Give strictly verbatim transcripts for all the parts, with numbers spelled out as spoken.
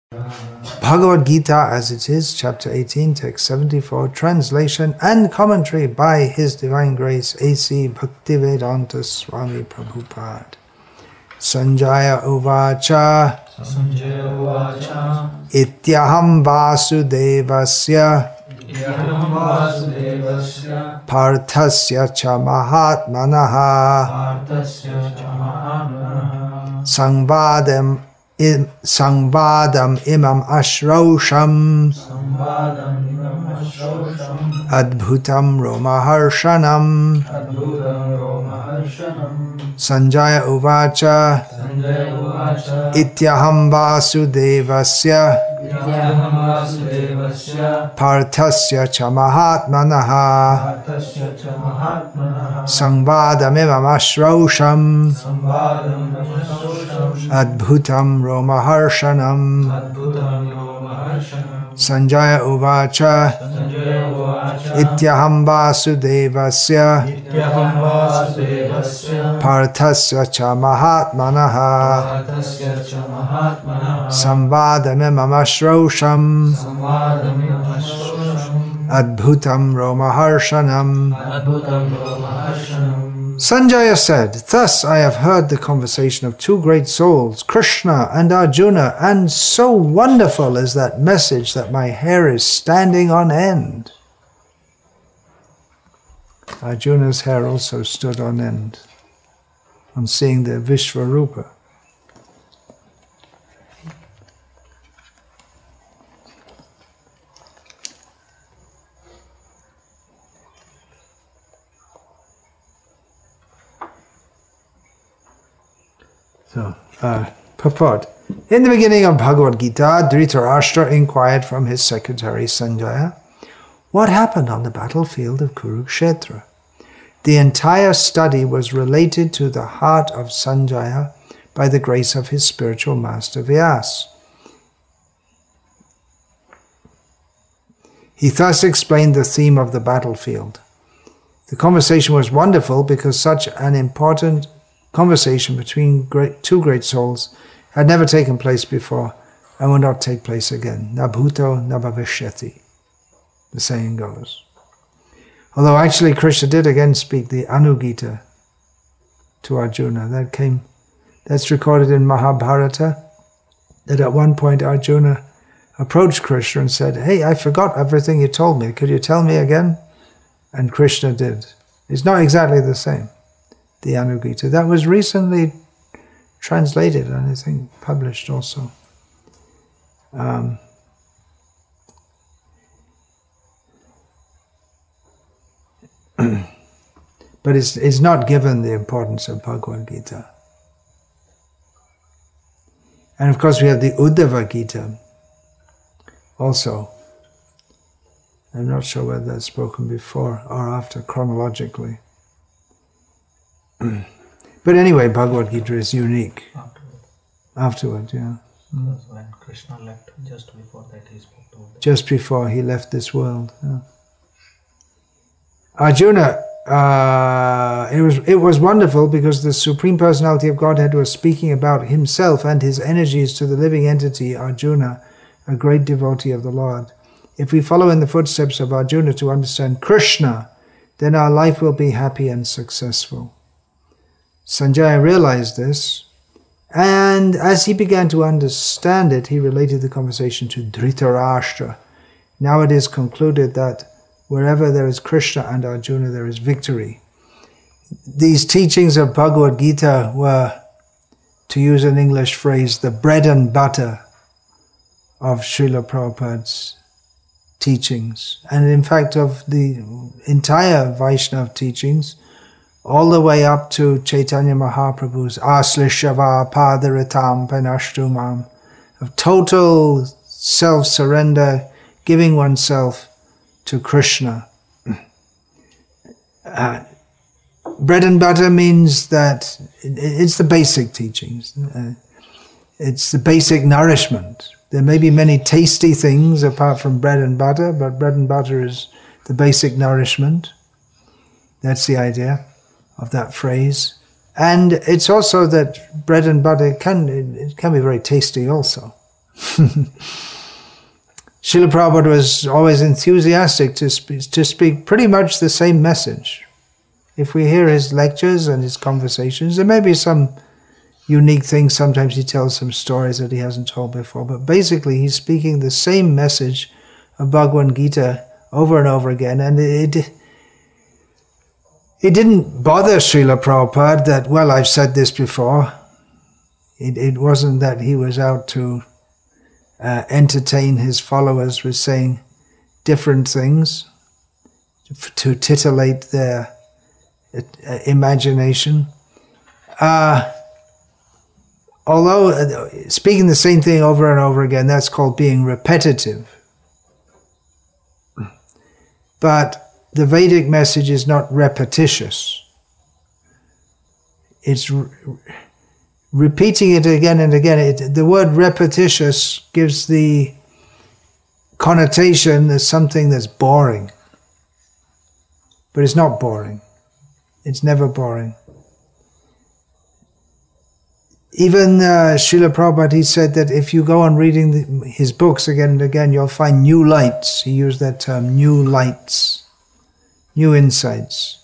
Bhagavad Gita as it is, chapter eighteen, text seventy-four, translation and commentary by His Divine Grace A C Bhaktivedanta Swami Prabhupada. Sanjaya Uvacha Sanjaya Uvacha Ityaham Vasudevasya Ityaham Vasudevasya Parthasya cha Mahatmanaha Parthasya cha Mahatmanaha Sangvadam im, Sangvadam imam ashrosham Sambhadam imam ashrosham Adbhutam Romaharshanam Adbhutam Romaharshanam Sanjaya Uvacha Sanjaya Uvacha Ityaham Vasudevasya Ityaham Vasudevasya Parthasya cha Mahatmanaha Parthasya cha Mahatmanaha Sangvadam imam ashrosham Sambhadam imam ashrosham Adbhutam Romaharshanam Adbhutam Romaharshanam Sanjaya Uvacha Sanjaya Uvacha Ityaham Vasudevasya Ityaham Vasudevasya Parthasya cha Mahatmanaha Parthasya cha Mahatmanaha Samvadam imam ashrosham Samvadam imam ashrosham Adbhutam Romaharshanam. Adbhutam Romaharshanam. Sanjaya said, "Thus I have heard the conversation of two great souls, Krishna and Arjuna, and so wonderful is that message that my hair is standing on end." Arjuna's hair also stood on end on seeing the Vishvarupa. So, uh, purport. In the beginning of Bhagavad Gita, Dhritarashtra inquired from his secretary Sanjaya, what happened on the battlefield of Kurukshetra? The entire study was related to the heart of Sanjaya by the grace of his spiritual master Vyas. He thus explained the theme of the battlefield. The conversation was wonderful because such an important conversation between great, two great souls had never taken place before and will not take place again. Na bhuto na bhavishyati, the saying goes. Although actually Krishna did again speak the Anugita to Arjuna. That came, that's recorded in Mahabharata, that at one point Arjuna approached Krishna and said, "Hey, I forgot everything you told me. Could you tell me again?" And Krishna did. It's not exactly the same. The Anugita. That was recently translated and I think published also. Um, but it's, it's not given the importance of Bhagavad Gita. And of course we have the Uddhava Gita also. I'm not sure whether that's spoken before or after chronologically. But anyway, Bhagavad Gita is unique. Afterward. Afterward, yeah. Because when Krishna left, just before that he spoke to Uddhava. Just before he left this world. Yeah. Arjuna, uh, it was it was wonderful because the Supreme Personality of Godhead was speaking about himself and his energies to the living entity Arjuna, a great devotee of the Lord. If we follow in the footsteps of Arjuna to understand Krishna, then our life will be happy and successful. Sanjaya realized this, and as he began to understand it, he related the conversation to Dhritarashtra. Now it is concluded that wherever there is Krishna and Arjuna, there is victory. These teachings of Bhagavad Gita were, to use an English phrase, the bread and butter of Srila Prabhupada's teachings, and in fact of the entire Vaishnava teachings, all the way up to Chaitanya Mahaprabhu's Aslishava Padaritam Panashtumam, of total self-surrender, giving oneself to Krishna. Uh, bread and butter means that it's the basic teachings. Uh, it's the basic nourishment. There may be many tasty things apart from bread and butter, but bread and butter is the basic nourishment. That's the idea of that phrase. And it's also that bread and butter can, it can be very tasty also. Srila Prabhupada was always enthusiastic to speak, to speak pretty much the same message. If we hear his lectures and his conversations, there may be some unique things. Sometimes he tells some stories that he hasn't told before, but basically he's speaking the same message of Bhagavad Gita over and over again. And it, it didn't bother Srila Prabhupada that, well, I've said this before. It, it wasn't that he was out to uh, entertain his followers with saying different things, to titillate their uh, imagination. Uh, although uh, speaking the same thing over and over again, that's called being repetitive. But the Vedic message is not repetitious. It's re repeating it again and again. It, the word repetitious gives the connotation as something that's boring. But it's not boring. It's never boring. Even uh, Srila Prabhupada, he said that if you go on reading the, his books again and again, you'll find new lights. He used that term, new lights, new insights.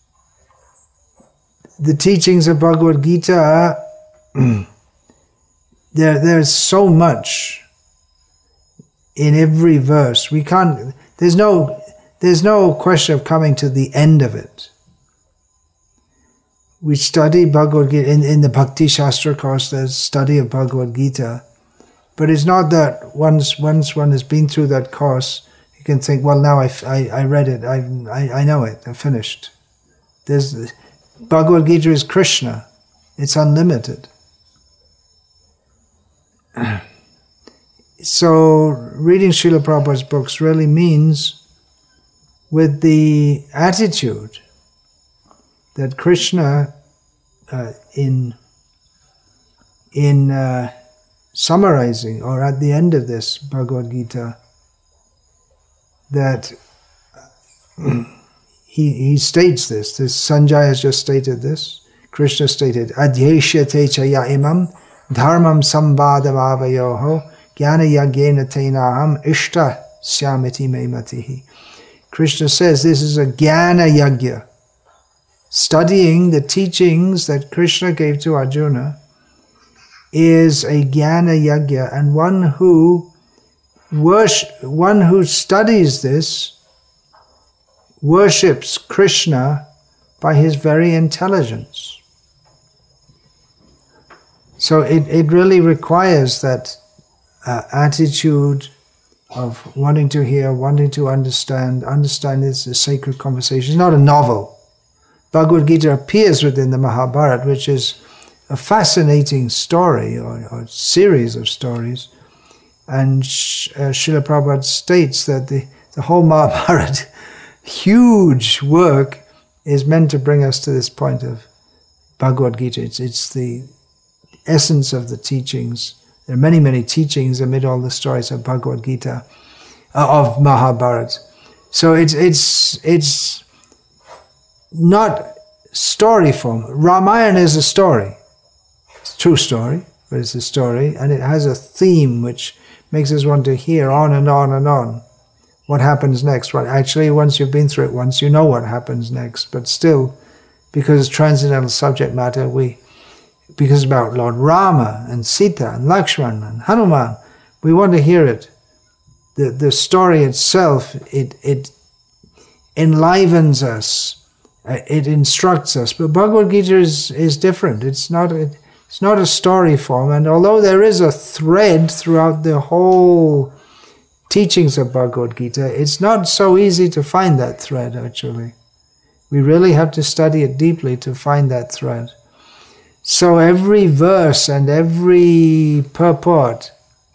The teachings of Bhagavad Gita, there, there's so much in every verse. We can't, there's no, there's no question of coming to the end of it. We study Bhagavad Gita, in, in the Bhakti Shastra course, there's study of Bhagavad Gita. But it's not that once, once one has been through that course, you can think, well, now I, I, I read it, I, I, I know it, I finished. There's, Bhagavad Gita is Krishna. It's unlimited. So reading Srila Prabhupada's books really means with the attitude that Krishna, uh, in in uh, summarizing or at the end of this Bhagavad Gita, that he he states this. This Sanjay has just stated this. Krishna stated, "Adhyeshyate chaya imam dharmam samvadam avayoho jnana yagyena tenaham ishta syamiti me matihi." Krishna says this is a jnana yagya. Studying the teachings that Krishna gave to Arjuna is a jnana yagya, and one who worship, one who studies this worships Krishna by his very intelligence. So it, it really requires that uh, attitude of wanting to hear, wanting to understand. Understand it's a sacred conversation. It's not a novel. Bhagavad Gita appears within the Mahabharata, which is a fascinating story or, or series of stories. And Sh uh, Srila Prabhupada states that the, the whole Mahabharata, huge work, is meant to bring us to this point of Bhagavad Gita. It's, it's the essence of the teachings. There are many, many teachings amid all the stories of Bhagavad Gita, uh, of Mahabharata. So it's, it's, it's not story form. Ramayana is a story. It's a true story, but it's a story, and it has a theme which makes us want to hear on and on and on. What happens next? Well, actually, once you've been through it once, you know what happens next. But still, because it's transcendental subject matter, we, because it's about Lord Rama and Sita and Lakshman and Hanuman, we want to hear it. The the story itself, it it enlivens us. It instructs us, but Bhagavad Gita is, is different. It's not, a, it's not a story form, and although there is a thread throughout the whole teachings of Bhagavad Gita, it's not so easy to find that thread, actually. We really have to study it deeply to find that thread. So every verse and every purport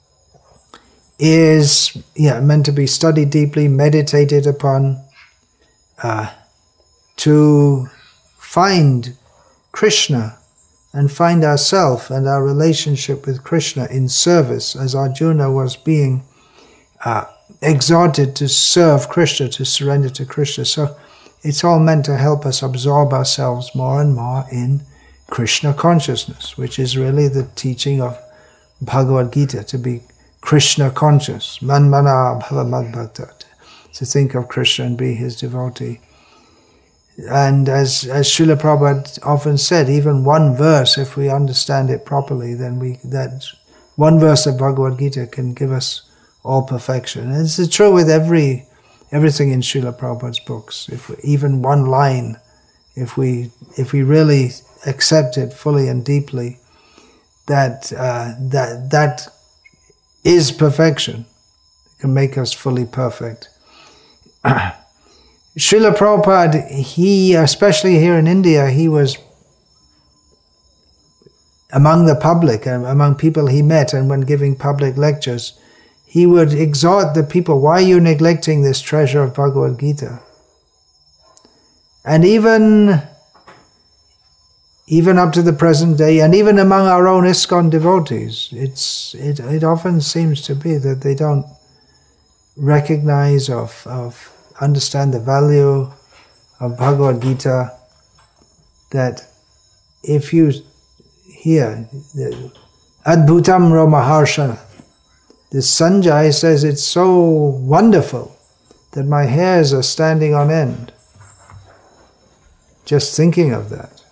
is yeah, meant to be studied deeply, meditated upon, uh, to find Krishna and find ourself and our relationship with Krishna in service, as Arjuna was being uh, exhorted to serve Krishna, to surrender to Krishna. So it's all meant to help us absorb ourselves more and more in Krishna consciousness, which is really the teaching of Bhagavad Gita, to be Krishna conscious. Manmana bhava madbhakta. To think of Krishna and be his devotee. And as, as Srila Prabhupada often said, even one verse, if we understand it properly, then we that one verse of Bhagavad Gita can give us all perfection. And this is true with every everything in Srila Prabhupada's books. If we, even one line, if we if we really accept it fully and deeply, that uh, that that is perfection. It can make us fully perfect. Srila Prabhupada, he, especially here in India, he was among the public, among people he met, and when giving public lectures, he would exhort the people, why are you neglecting this treasure of Bhagavad Gita? And even, even up to the present day, and even among our own ISKCON devotees, it's, it, it often seems to be that they don't recognize of, of understand the value of Bhagavad Gita, that if you hear Adbhutam Romaharsha, this Sanjay says it's so wonderful that my hairs are standing on end just thinking of that.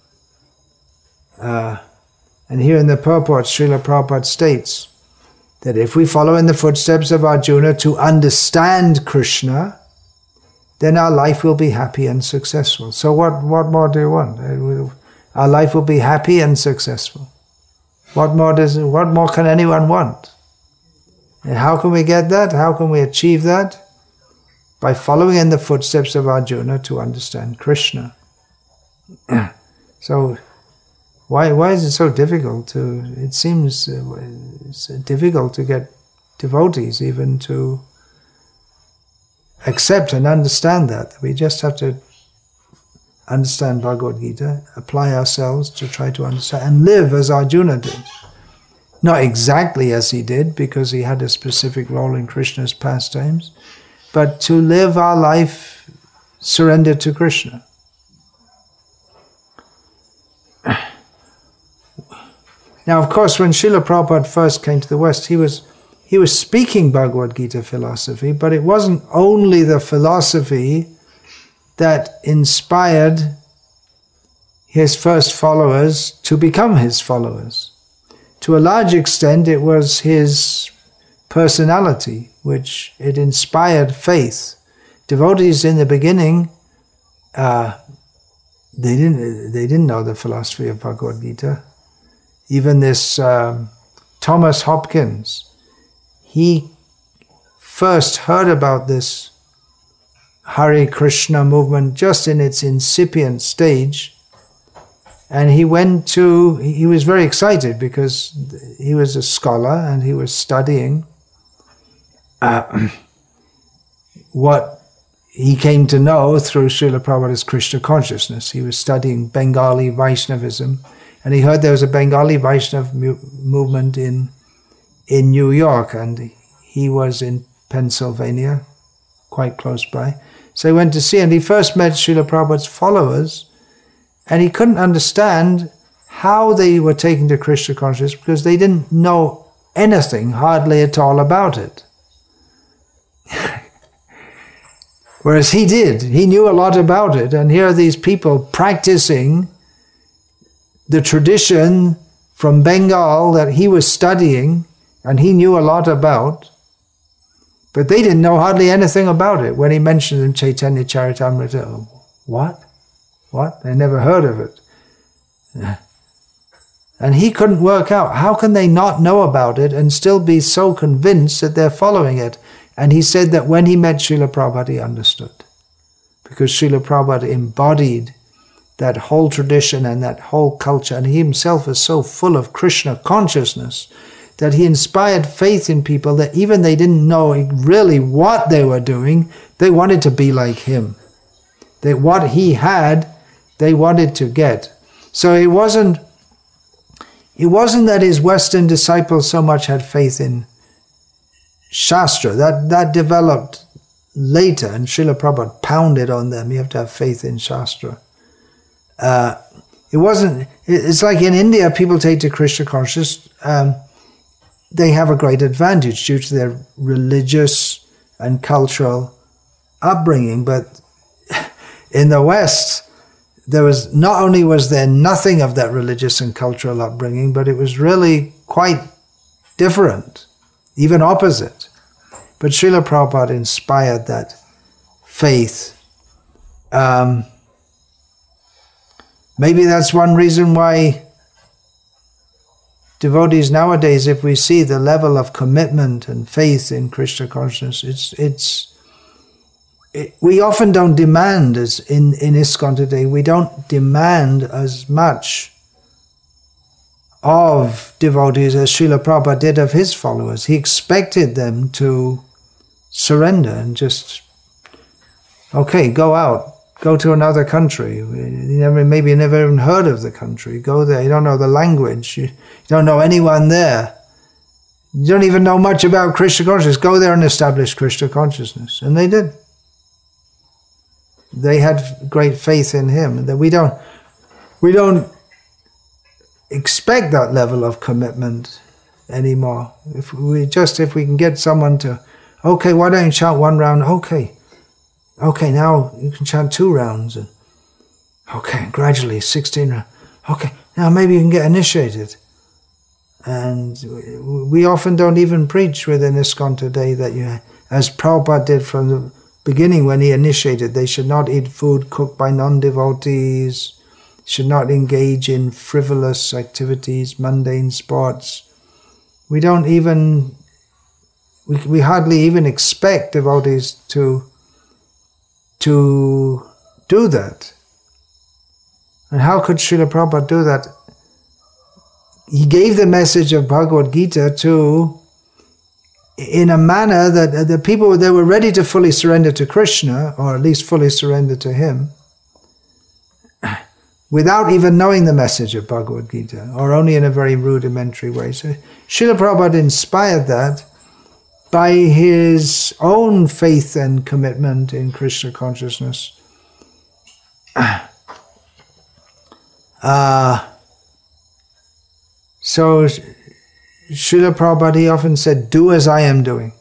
Uh, and here in the purport, Srila Prabhupada states that if we follow in the footsteps of Arjuna to understand Krishna, then our life will be happy and successful. So what, what more do you want? Our life will be happy and successful. What more does what more can anyone want? And how can we get that? How can we achieve that? By following in the footsteps of Arjuna to understand Krishna. So why why is it so difficult to? It seems uh, it's difficult to get devotees even to accept and understand that. We just have to understand Bhagavad Gita, apply ourselves to try to understand, and live as Arjuna did. Not exactly as he did, because he had a specific role in Krishna's pastimes, but to live our life surrendered to Krishna. Now, of course, when Srila Prabhupada first came to the West, he was He was speaking Bhagavad Gita philosophy, but it wasn't only the philosophy that inspired his first followers to become his followers. To a large extent, it was his personality, which it inspired faith. Devotees in the beginning, uh, they didn't they didn't know the philosophy of Bhagavad Gita. Even this um, Thomas Hopkins, he first heard about this Hare Krishna movement just in its incipient stage, and he went to, he was very excited because he was a scholar and he was studying uh, what he came to know through Srila Prabhupada's Krishna consciousness. He was studying Bengali Vaishnavism, and he heard there was a Bengali Vaishnav mu- movement in in New York, and he was in Pennsylvania, quite close by. So he went to see, and he first met Srila Prabhupada's followers, and he couldn't understand how they were taken to Krishna consciousness because they didn't know anything, hardly at all, about it. Whereas he did. He knew a lot about it, and here are these people practicing the tradition from Bengal that he was studying, and he knew a lot about, but they didn't know hardly anything about it. When he mentioned in Chaitanya Charitamrita, oh, what? What? They never heard of it. And he couldn't work out, how can they not know about it and still be so convinced that they're following it? And he said that when he met Srila Prabhupada, he understood. Because Srila Prabhupada embodied that whole tradition and that whole culture, and he himself is so full of Krishna consciousness that he inspired faith in people that even they didn't know really what they were doing, they wanted to be like him. That what he had, they wanted to get. So it wasn't, it wasn't that his Western disciples so much had faith in Shastra. That, that developed later, and Srila Prabhupada pounded on them, you have to have faith in Shastra. Uh, it wasn't, it's like in India, people take to Krishna consciousness, um, they have a great advantage due to their religious and cultural upbringing. But in the West, there was not only was there nothing of that religious and cultural upbringing, but it was really quite different, even opposite. But Srila Prabhupada inspired that faith. Um, maybe that's one reason why devotees nowadays, if we see the level of commitment and faith in Krishna consciousness, it's it's it, we often don't demand, as in in ISKCON today, we don't demand as much of devotees as Srila Prabhupada did of his followers. He expected them to surrender and just, okay, go out. Go to another country. You never, maybe you never even heard of the country. Go there. You don't know the language. You, you don't know anyone there. You don't even know much about Krishna consciousness. Go there and establish Krishna consciousness. And they did. They had great faith in him. That we don't, we don't expect that level of commitment anymore. If we just, if we can get someone to, okay, why don't you chant one round? Okay. Okay, now you can chant two rounds. And okay, gradually, sixteen rounds. Okay, now maybe you can get initiated. And we often don't even preach within ISKCON today that you, as Prabhupada did from the beginning when he initiated, they should not eat food cooked by non-devotees, should not engage in frivolous activities, mundane sports. We don't even, we, we hardly even expect devotees to to do that. And how could Srila Prabhupada do that? He gave the message of Bhagavad Gita to, in a manner that the people, they were ready to fully surrender to Krishna, or at least fully surrender to him, without even knowing the message of Bhagavad Gita, or only in a very rudimentary way. So Srila Prabhupada inspired that by his own faith and commitment in Krishna consciousness. Uh, so Srila Prabhupada, he often said, do as I am doing.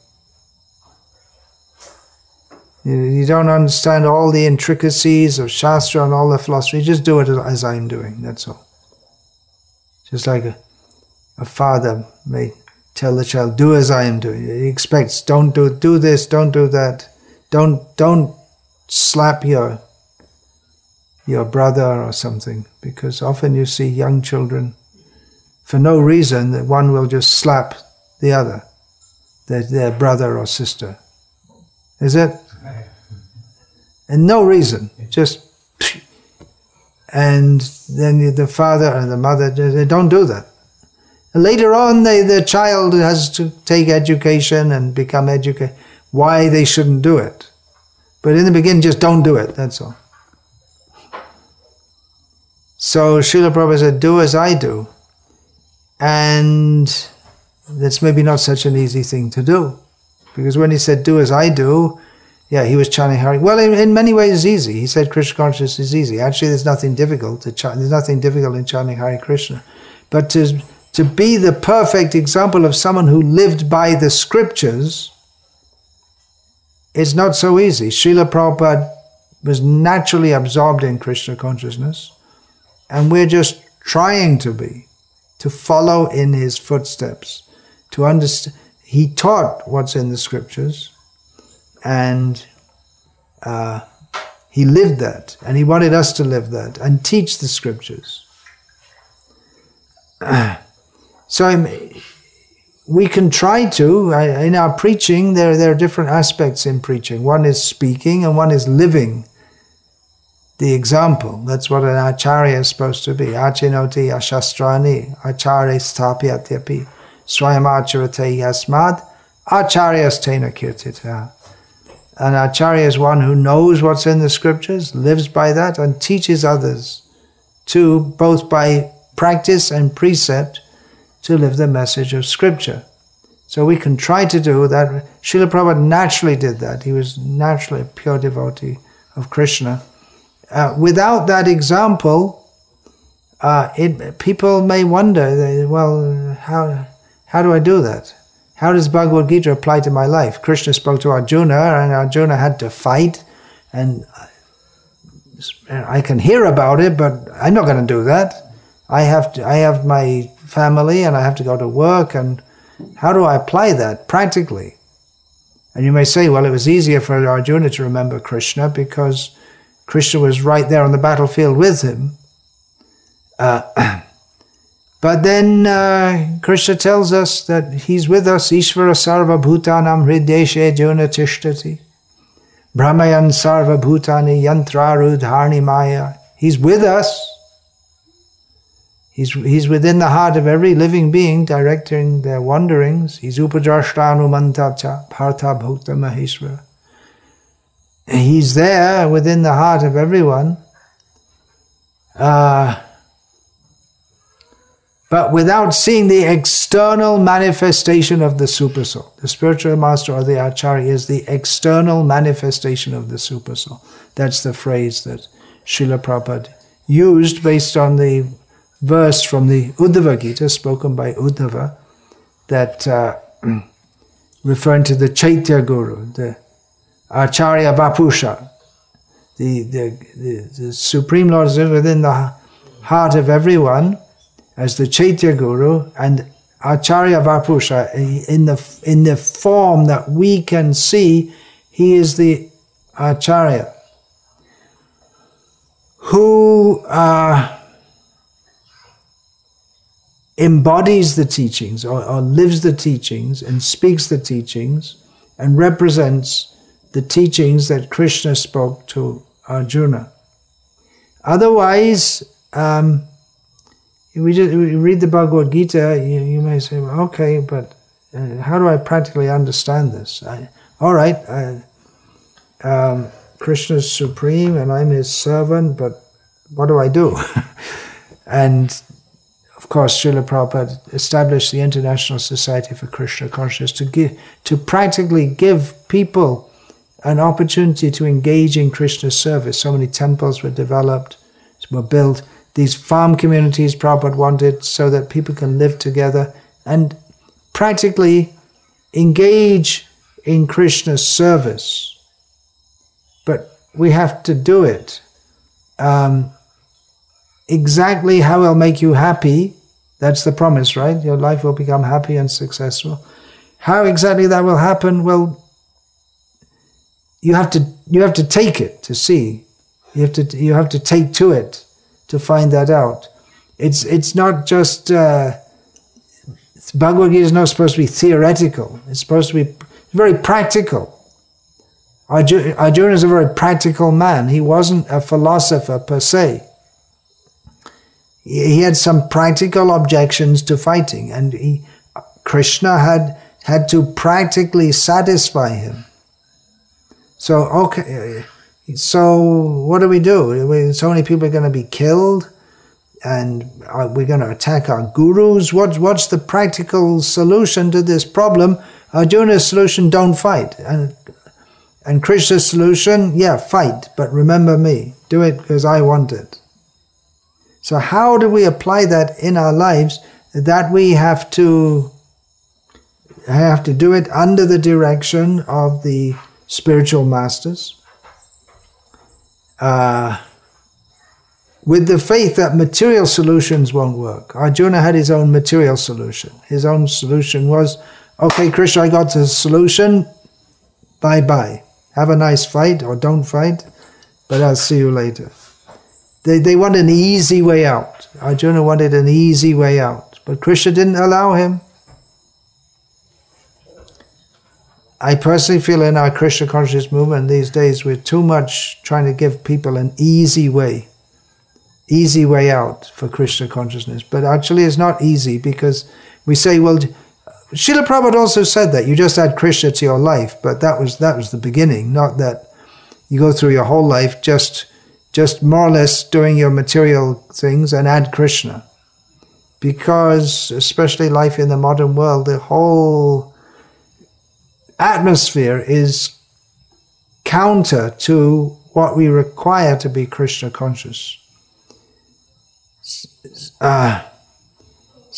You, you don't understand all the intricacies of Shastra and all the philosophy, just do it as I am doing, that's all. Just like a, a father may tell the child, do as I am doing. He expects, don't do do this, don't do that. Don't don't slap your your brother or something, because often you see young children, for no reason, that one will just slap the other, their, their brother or sister. Is it? And no reason, just, and then the father and the mother, they don't do that. Later on, they, the child has to take education and become educated. Why they shouldn't do it. But in the beginning, just don't do it, that's all. So Srila Prabhupada said, do as I do. And that's maybe not such an easy thing to do. Because when he said, do as I do, yeah, he was chanting Hare. Well, in, in many ways it's easy. He said Krishna consciousness is easy. Actually, there's nothing difficult to chant. There's nothing difficult in chanting Hare Krishna. But to To be the perfect example of someone who lived by the scriptures, it's not so easy. Srila Prabhupada was naturally absorbed in Krishna consciousness, and we're just trying to be, to follow in his footsteps, to understand. He taught what's in the scriptures, and uh, he lived that, and he wanted us to live that and teach the scriptures. So we can try to, in our preaching, there, there are different aspects in preaching. One is speaking and one is living the example. That's what an acharya is supposed to be. Achinoti ashastrani acharya stapyatyapi swayam acharate yasmad acharyastena kirtita. An acharya is one who knows what's in the scriptures, lives by that, and teaches others to, both by practice and precept, to live the message of scripture. So we can try to do that. Srila Prabhupada naturally did that. He was naturally a pure devotee of Krishna. Uh, without that example, uh, it, people may wonder, well, how How do I do that? How does Bhagavad Gita apply to my life? Krishna spoke to Arjuna, and Arjuna had to fight, and I can hear about it, but I'm not going to do that. I have to, I have my family, and I have to go to work, and how do I apply that practically? And you may say, well, it was easier for Arjuna to remember Krishna because Krishna was right there on the battlefield with him. Uh, but then uh, Krishna tells us that he's with us, Ishvara sarva bhutanam hrideshe juna tishtati, brahmayan sarva bhutani yantrarudharni maya. He's with us. He's, he's within the heart of every living being, directing their wanderings. He's upadrashtanumantacha partha bhukta maheshwara. He's there within the heart of everyone. Uh, but without seeing the external manifestation of the Supersoul. The spiritual master or the Acharya is the external manifestation of the Supersoul. That's the phrase that Srila Prabhupada used based on the verse from the Uddhava Gita spoken by Uddhava that uh, referring to the Chaitya Guru, the Acharya Vapusha, the, the, the, the Supreme Lord is within the heart of everyone as the Chaitya Guru, and Acharya Vapusha, in the, in the form that we can see, he is the Acharya who uh, embodies the teachings or, or lives the teachings and speaks the teachings and represents the teachings that Krishna spoke to Arjuna. Otherwise, um, we, just, we read the Bhagavad Gita, you, you may say, well, okay, but uh, how do I practically understand this? I, all right, I, um, Krishna is supreme and I'm his servant, but what do I do? And of course, Srila Prabhupada established the International Society for Krishna Consciousness to give, to practically give people an opportunity to engage in Krishna's service. So many temples were developed, were built. These farm communities Prabhupada wanted so that people can live together and practically engage in Krishna's service. But we have to do it. Um, exactly how it'll make you happy, that's the promise, right? Your life will become happy and successful. How exactly that will happen, well, you have to you have to take it to see. You have to you have to take to it to find that out. It's it's not just uh, Bhagavad Gita is not supposed to be theoretical. It's supposed to be very practical. Arjuna, Arjuna is a very practical man. He wasn't a philosopher per se. He had some practical objections to fighting, and he, Krishna had had to practically satisfy him. So, okay, so what do we do? So many people are going to be killed, and we're going to attack our gurus. What's, what's the practical solution to this problem? Arjuna's solution, don't fight. And, and Krishna's solution, yeah, fight, but remember me. Do it because I want it. So how do we apply that in our lives? That we have to have to do it under the direction of the spiritual masters, uh, with the faith that material solutions won't work. Arjuna had his own material solution. His own solution was, okay, Krishna, I got the solution, bye-bye. Have a nice fight, or don't fight, but I'll see you later. They, they want an easy way out. Arjuna wanted an easy way out, but Krishna didn't allow him. I personally feel in our Krishna consciousness movement these days we're too much trying to give people an easy way, easy way out for Krishna consciousness. But actually it's not easy because we say, well, Srila Prabhupada also said that you just add Krishna to your life, but that was that was the beginning, not that you go through your whole life just just more or less doing your material things and add Krishna. Because, especially life in the modern world, the whole atmosphere is counter to what we require to be Krishna conscious. Uh,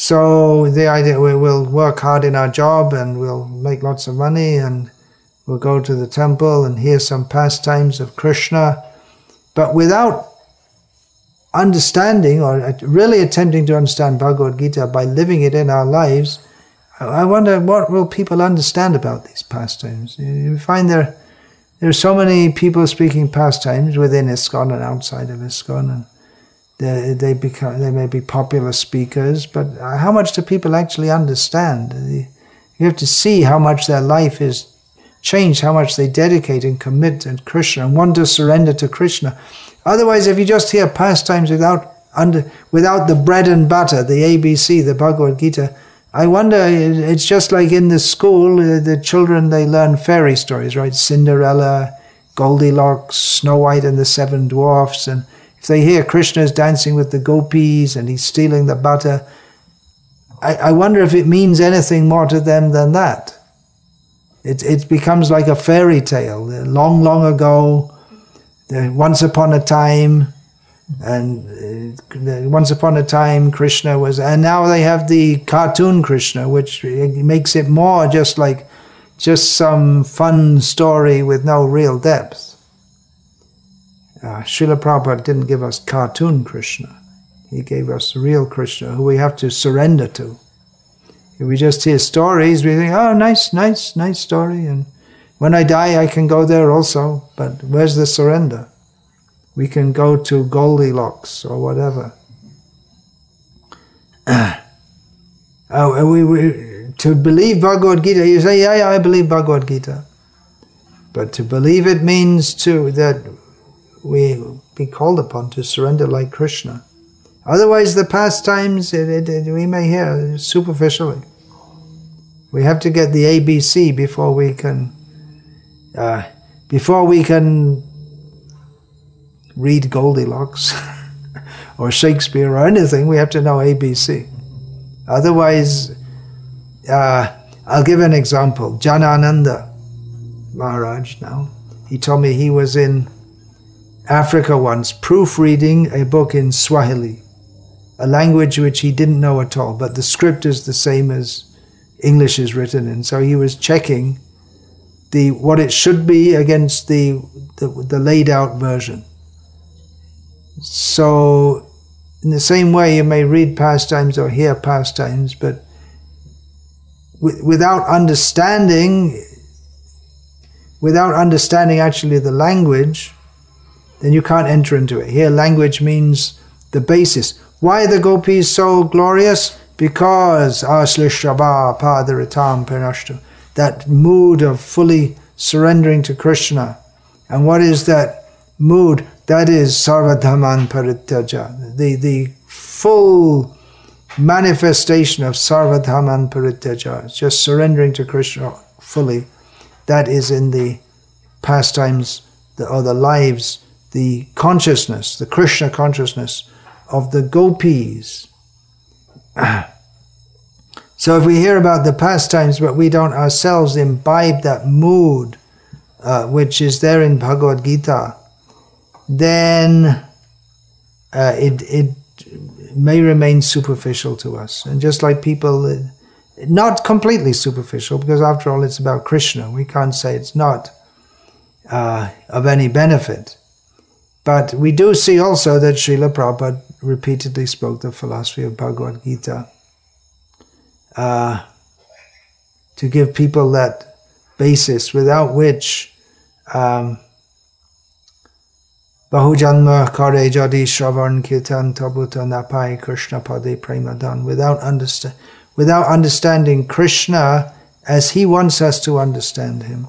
So the idea, we will work hard in our job and we'll make lots of money and we'll go to the temple and hear some pastimes of Krishna, but without understanding or really attempting to understand Bhagavad Gita by living it in our lives, I wonder what will people understand about these pastimes. You find there there are so many people speaking pastimes within ISKCON and outside of ISKCON, and they they become they may be popular speakers, but how much do people actually understand? You have to see how much their life is changed, how much they dedicate and commit to Krishna and want to surrender to Krishna. Otherwise, if you just hear pastimes without under without the bread and butter, the A B C, the Bhagavad Gita, I wonder, it's just like in the school, the children, they learn fairy stories, right? Cinderella, Goldilocks, Snow White and the Seven Dwarfs, and if they hear Krishna's dancing with the gopis and he's stealing the butter, I, I wonder if it means anything more to them than that. It, it becomes like a fairy tale. Long, long ago, once upon a time, and uh, once upon a time Krishna was, and now they have the cartoon Krishna, which makes it more just like just some fun story with no real depth. Uh, Srila Prabhupada didn't give us cartoon Krishna. He gave us real Krishna, who we have to surrender to. If we just hear stories, we think, oh, nice, nice, nice story, and when I die I can go there also, but where's the surrender? We can go to Goldilocks or whatever. oh, we, we, to believe Bhagavad Gita, you say, yeah, yeah, I believe Bhagavad Gita. But to believe it means to that we be called upon to surrender like Krishna. Otherwise, the pastimes, it, it, it, we may hear superficially. We have to get the A B C before we can, uh, before we can read Goldilocks or Shakespeare or anything. We have to know A B C. Otherwise, uh, I'll give an example. Janananda Maharaj now, he told me he was in Africa once proofreading a book in Swahili, a language which he didn't know at all, but the script is the same as English is written in. So he was checking the what it should be against the, the, the laid out version. So, in the same way, you may read pastimes or hear pastimes, but w- without understanding, without understanding actually the language, then you can't enter into it. Here, language means the basis. Why are the gopis so glorious? Because Aslishrava Padaritam Pranashtu, that mood of fully surrendering to Krishna. And what is that mood? That is Sarvadhaman Parityaja, the, the full manifestation of Sarvadhaman Parityaja. It's just surrendering to Krishna fully. That is in the pastimes, the, or the lives, the consciousness, the Krishna consciousness of the gopis. So if we hear about the pastimes, but we don't ourselves imbibe that mood, uh, which is there in Bhagavad Gita, then uh, it, it may remain superficial to us. And just like people, uh, not completely superficial, because after all it's about Krishna. We can't say it's not uh, of any benefit. But we do see also that Srila Prabhupada repeatedly spoke the philosophy of Bhagavad Gita uh, to give people that basis without which um, Bahujanma kare jadi shravan kirtan tabuta napai Krishna pade premadan. Without understand, without understanding Krishna as he wants us to understand him,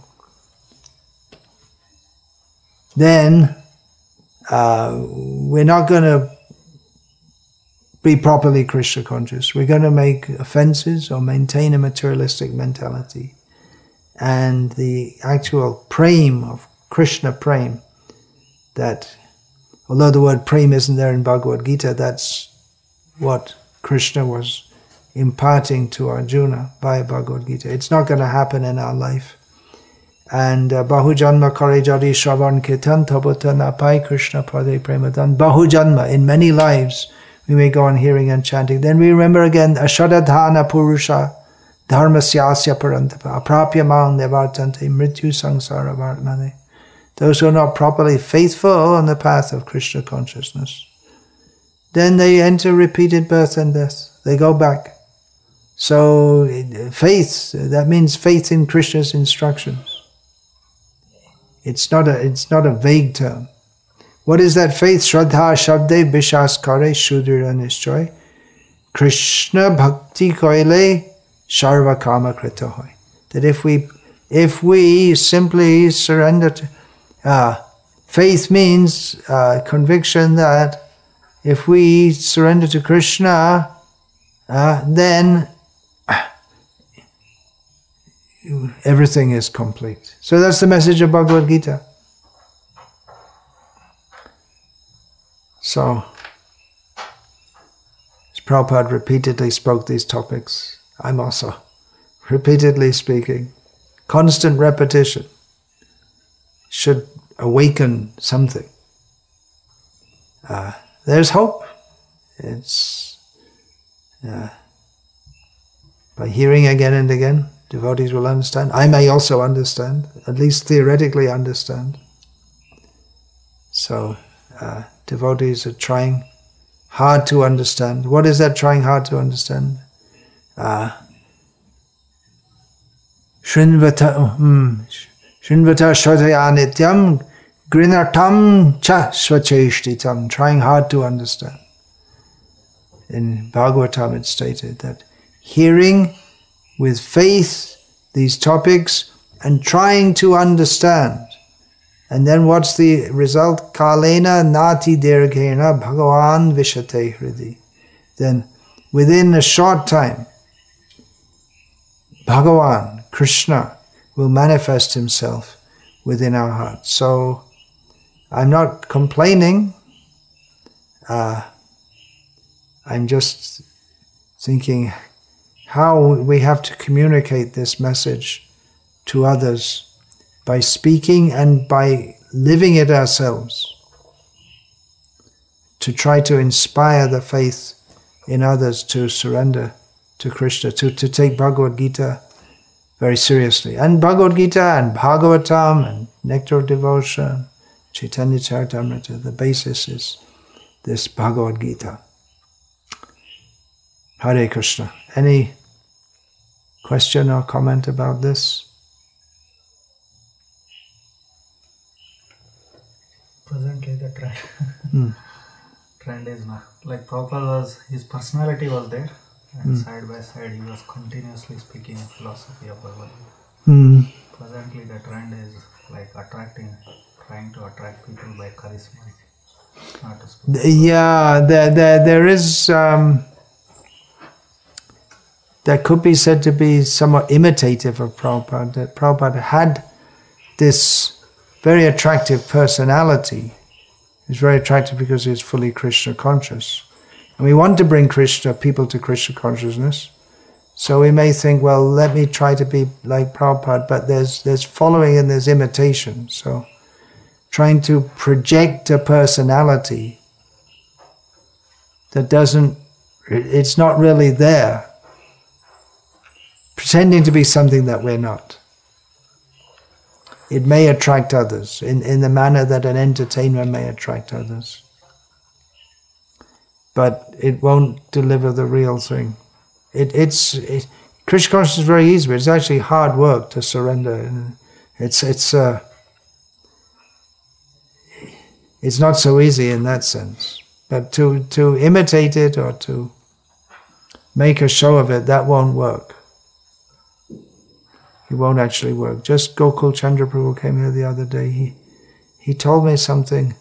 then uh, we're not going to be properly Krishna conscious. We're going to make offenses or maintain a materialistic mentality. And the actual prem of Krishna prem, that although the word prem isn't there in Bhagavad Gita, that's what Krishna was imparting to Arjuna via Bhagavad Gita. It's not going to happen in our life. And Bahujanma kare jadi shravan kirtan tabuta napai Krishna pade premadan. Bahujanma, in many lives, we may go on hearing and chanting. Then we remember again, Ashadadhana Purusha, Dharmasyasya Parantapa, Aprapya Maung Nevartante, Mrityu Sangsara Vartmane. Those who are not properly faithful on the path of Krishna consciousness, then they enter repeated birth and death. They go back. So faith, that means faith in Krishna's instructions. It's not a, it's not a vague term. What is that faith? Shraddha Shabde Bishas Kare Shudira Nishchoy Krishna Bhakti Koile Sharva Kama Krita Hoy. That if we if we simply surrender to uh, faith means uh, conviction that if we surrender to Krishna, uh, then everything is complete. So that's the message of Bhagavad Gita. So, as Prabhupada repeatedly spoke these topics, I'm also repeatedly speaking. Constant repetition should awaken something. Uh, there's hope. It's uh, by hearing again and again, devotees will understand. I may also understand, at least theoretically understand. So, uh, devotees are trying hard to understand. What is that trying hard to understand? Uh, Shrinvata Shrinvata Shrataya Nityam Grinartam Cha Svacheshtitam. Trying hard to understand. In Bhagavatam it's stated that hearing with faith these topics and trying to understand. And then what's the result? Kalena nati dirghena bhagavan vishate hridi. Then within a short time, Bhagavan, Krishna, will manifest himself within our hearts. So I'm not complaining. Uh, I'm just thinking how we have to communicate this message to others by speaking and by living it ourselves, to try to inspire the faith in others to surrender to Krishna, to, to take Bhagavad Gita very seriously. And Bhagavad Gita and Bhagavatam and Nectar of Devotion, Chaitanya Charitamrita, the basis is this Bhagavad Gita. Hare Krishna. Any question or comment about this? Presently the trend, mm. trend is not, like Prabhupada was, his personality was there, and mm. side by side he was continuously speaking philosophy of Bhagavad Gita. Mm. Presently the trend is like attracting, trying to attract people by charisma, not to speak. Yeah, there, there, there is, um, that could be said to be somewhat imitative of Prabhupada, that Prabhupada had this very attractive personality. He's very attractive because he's fully Krishna conscious. And we want to bring Krishna, people to Krishna consciousness. So we may think, well, let me try to be like Prabhupada, but there's there's following and there's imitation. So trying to project a personality that doesn't, it's not really there. Pretending to be something that we're not. It may attract others in, in the manner that an entertainer may attract others. But it won't deliver the real thing. It, it's it, Krishna consciousness is very easy, but it's actually hard work to surrender. It's it's uh, it's not so easy in that sense. But to to imitate it or to make a show of it, that won't work. It won't actually work. Just Gokul Chandra Prabhu came here the other day. He he told me something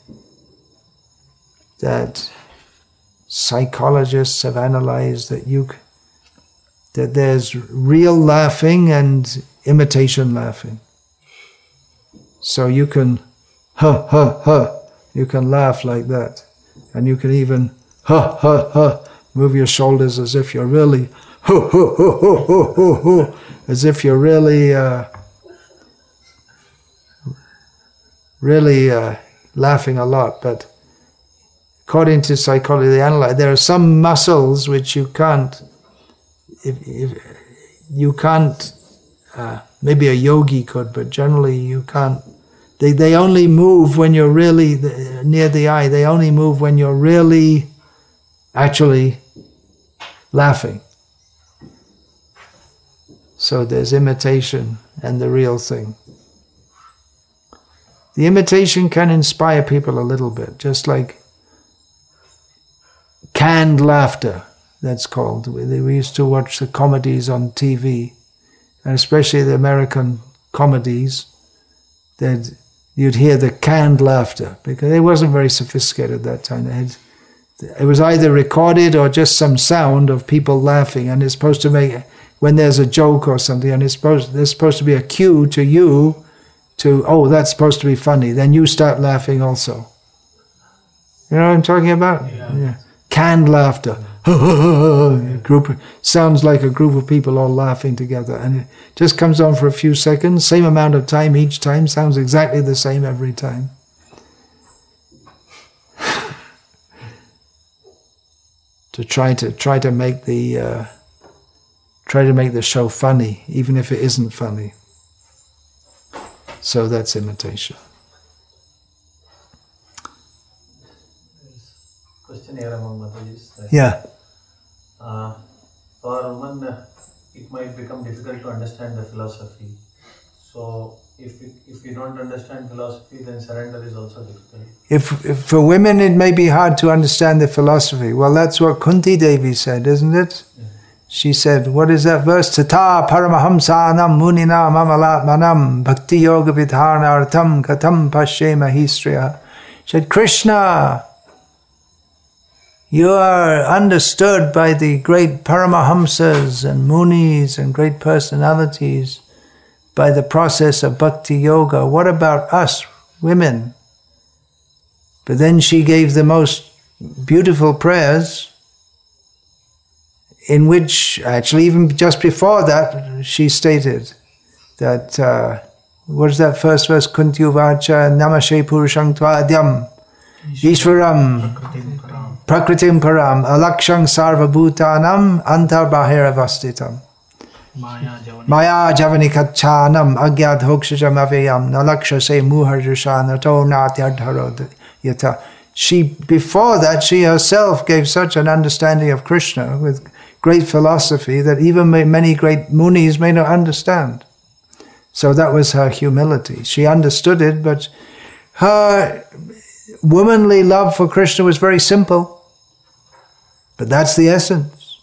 that psychologists have analyzed, that you that there's real laughing and imitation laughing. So you can ha ha ha, you can laugh like that, and you can even ha ha ha move your shoulders as if you're really ho ho ho ho ho ho ho. As if you're really, uh, really uh, laughing a lot, but according to psychology, they analyze, there are some muscles which you can't, if, if you can't, uh, maybe a yogi could, but generally you can't. They, they only move when you're really near the eye. They only move when you're really actually laughing. So there's imitation and the real thing. The imitation can inspire people a little bit, just like canned laughter, that's called. We used to watch the comedies on T V, and especially the American comedies, that you'd hear the canned laughter, because it wasn't very sophisticated at that time. They had, it was either recorded or just some sound of people laughing, and it's supposed to make, when there's a joke or something, and it's supposed, there's supposed to be a cue to you to, oh, that's supposed to be funny, then you start laughing also. You know what I'm talking about? Yeah. Yeah. Canned laughter. Group sounds like a group of people all laughing together, and it just comes on for a few seconds, same amount of time each time, sounds exactly the same every time. to try to try to make the uh, try to make the show funny, even if it isn't funny. So that's imitation. Question here among Mataji's. Yeah. Uh, for a woman, uh, it might become difficult to understand the philosophy. So, if we, if we don't understand philosophy, then surrender is also difficult. If, if for women it may be hard to understand the philosophy, well, that's what Kunti Devi said, isn't it? Yeah. She said, what is that verse? Tata paramahamsanam munina mamalatmanam bhakti yoga vidhanartam katam pashe mahistriya. She said, Krishna, you are understood by the great Paramahamsas and Munis and great personalities by the process of bhakti yoga. What about us, women? But then she gave the most beautiful prayers, in which, actually even just before that, she stated that, uh, what is that first verse? Kunti uvacha namashe purushang tvadyam Ishvaram Prakritim Param Alakshang Sarva Bhutanam Antar Bahira Vastitam Maya Javanikachanam Agyad Hokshajam Avayam Nalaksha Se Muharjushan Ato Natyadharod Yata. She, before that, she herself gave such an understanding of Krishna with great philosophy that even many great munis may not understand. So that was her humility. She understood it, but her womanly love for Krishna was very simple, but that's the essence.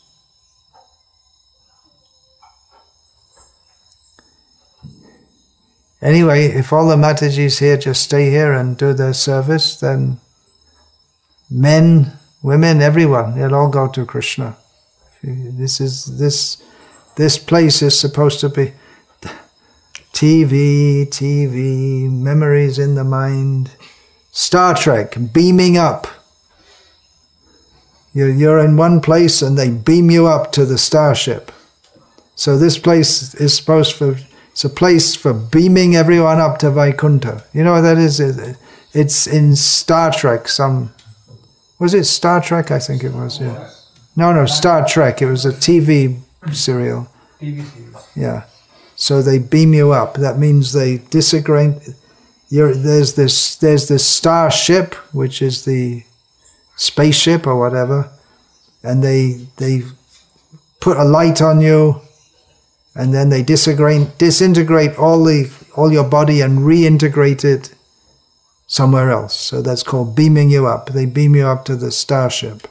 Anyway, if all the Matajis here just stay here and do their service, then men, women, everyone, they'll all go to Krishna. This is this this place is supposed to be T V, T V, memories in the mind. Star Trek, beaming up. You're, you're in one place and they beam you up to the starship. So this place is supposed for, it's a place for beaming everyone up to Vaikuntha. You know what that is? It's in Star Trek, some, was it Star Trek? I think it was, yeah. No, no, Star Trek, it was a T V serial. T V series. Yeah. So they beam you up. That means they disagree. You're, there's this there's this starship, which is the spaceship or whatever, and they they put a light on you, and then they disintegrate disintegrate all the all your body and reintegrate it somewhere else. So that's called beaming you up. They beam you up to the starship.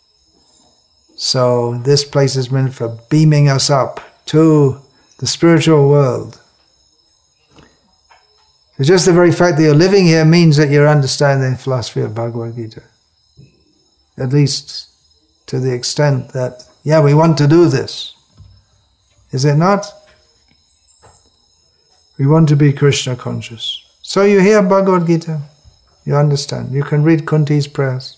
So this place is meant for beaming us up to the spiritual world. So just the very fact that you're living here means that you're understanding the philosophy of Bhagavad Gita. At least to the extent that, yeah, we want to do this. Is it not? We want to be Krishna conscious. So you hear Bhagavad Gita, you understand. You can read Kunti's prayers.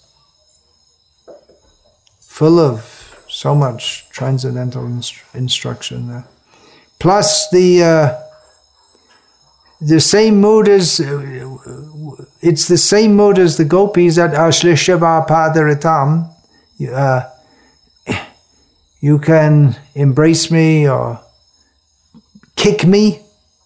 Full of so much transcendental instru- instruction there. Plus the... Uh, The same mood is it's the same mood as the gopis at Ashlishava Padaritam. Uh, you can embrace me or kick me.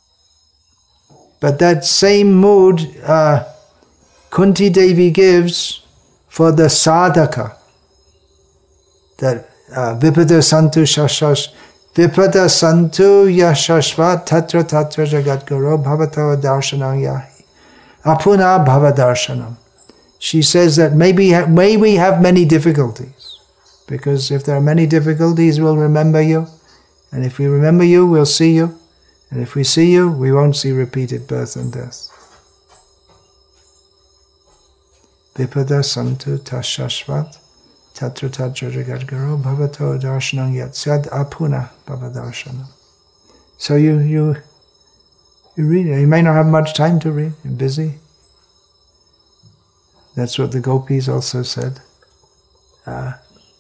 But that same mood uh, Kunti Devi gives for the sadhaka. That uh, Vipada Santu Shashash Vipada Santu Yashashva Tatra Tatra Jagat Guru Bhavatava Darshanam Yahi Apuna Bhavadarshanam. She says that maybe may we have many difficulties, because if there are many difficulties, we'll remember you, and if we remember you, we'll see you, and if we see you, we won't see repeated birth and death. Vipada Santu Tashashvat Tatra Tatra Jagat Guru Bhavato Darshanam Yatsyad Apuna Bhavadarshanam. So you you you read it. You may not have much time to read. You're busy. That's what the gopis also said. Uh,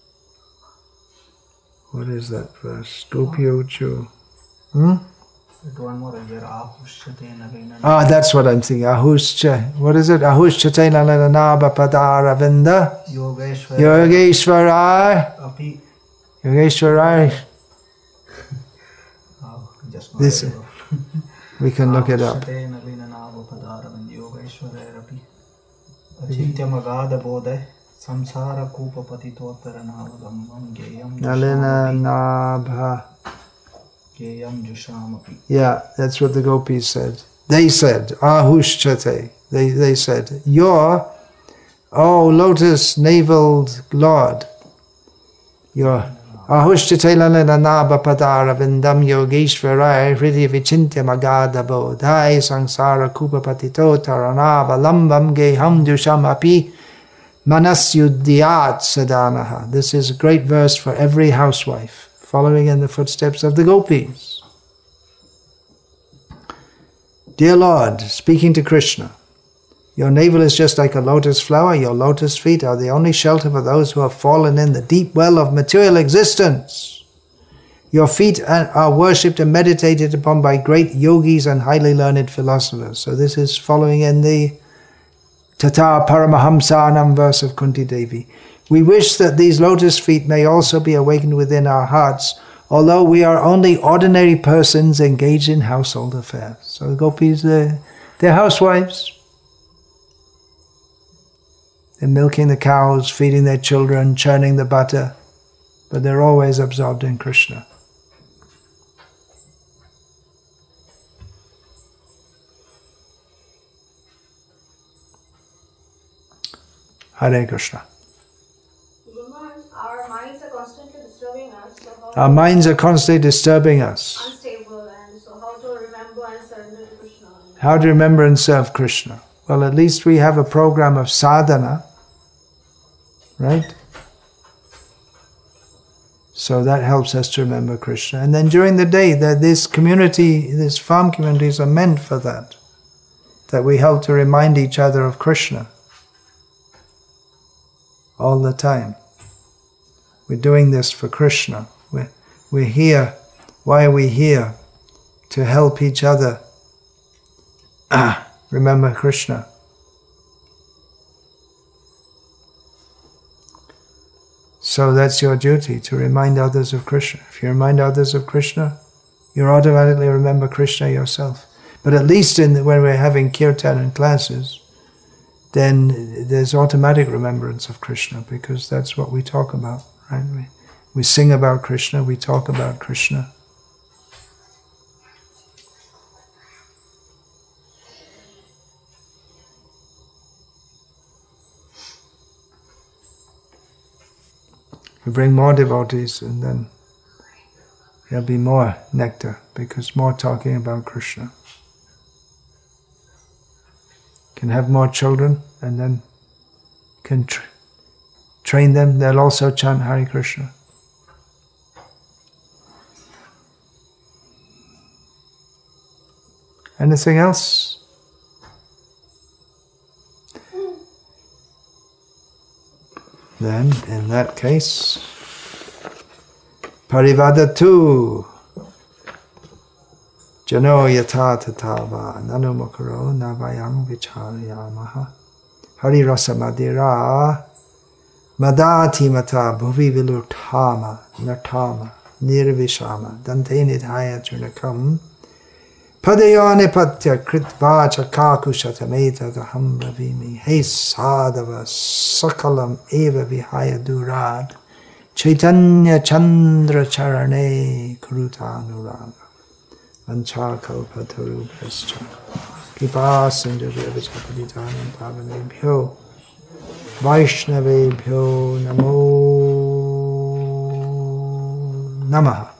what is that verse? Gopiochu. Hmm? One more here. Ahushyate nalena. Ah, that's what I'm thinking. Ahushya. What is it? Ahushate nalena naba padaravinda. Yogeshwara. Yogeshwarai. Api. Yogeshwarai. Oh, just This, we can look it up. Ahushyate nalena naba padaravinda. Yogeshwara api. Achintya magada bodhe. Samsara kupa patitotara navalambam geyam. Nalena nabha. Yeah, that's what the gopis said. They said, Ahushchate. They, they said, your, oh lotus naveled Lord, your Ahushchate lalena naba padara vindam yogeshwarai hridi vichintya magada bodhai sangsara kupa patito taranava lambam geham dusham api manasyuddhyat sadanaha. This is a great verse for every housewife, following in the footsteps of the gopis. Dear Lord, speaking to Krishna, your navel is just like a lotus flower. Your lotus feet are the only shelter for those who have fallen in the deep well of material existence. Your feet are worshipped and meditated upon by great yogis and highly learned philosophers. So this is following in the Tata Paramahamsanam verse of Kunti Devi. We wish that these lotus feet may also be awakened within our hearts, although we are only ordinary persons engaged in household affairs. So the gopis, they're, they're housewives. They're milking the cows, feeding their children, churning the butter, but they're always absorbed in Krishna. Hare Krishna. Our minds are constantly disturbing us. So how Our minds are constantly disturbing us. Unstable, and so how to remember and surrender to Krishna? How to remember and serve Krishna? Well, at least we have a program of sadhana, right? So that helps us to remember Krishna. And then during the day, that this community, these farm communities are meant for that. That we help to remind each other of Krishna all the time. We're doing this for Krishna. We're, we're here. Why are we here? To help each other ah, remember Krishna. So that's your duty, to remind others of Krishna. If you remind others of Krishna, you automatically remember Krishna yourself. But at least in the, when we're having kirtan and classes, then there's automatic remembrance of Krishna, because that's what we talk about, right? We, we sing about Krishna, we talk about Krishna. We bring more devotees, and then there'll be more nectar, because more talking about Krishna. Can have more children, and then can tra train them. They'll also chant Hare Krishna. Anything else? Then, in that case, Parivadatu. Jano yata tatava nanu makaro navayam vicharyamaha. Hari rasa madira madati mata bhuvi vilutama natama nirvishama dante nidhaya chunakam padayane patya kritvacha kakushatameta taham bravimi he sadhava sakalam eva vihaya durad chaitanya chandra charane kuruta nuraga Vanchakalpataru Prascha Kripa Sindhya Vichapaditanam Pavanebhyo Vaishnavebhyo Namo Namaha.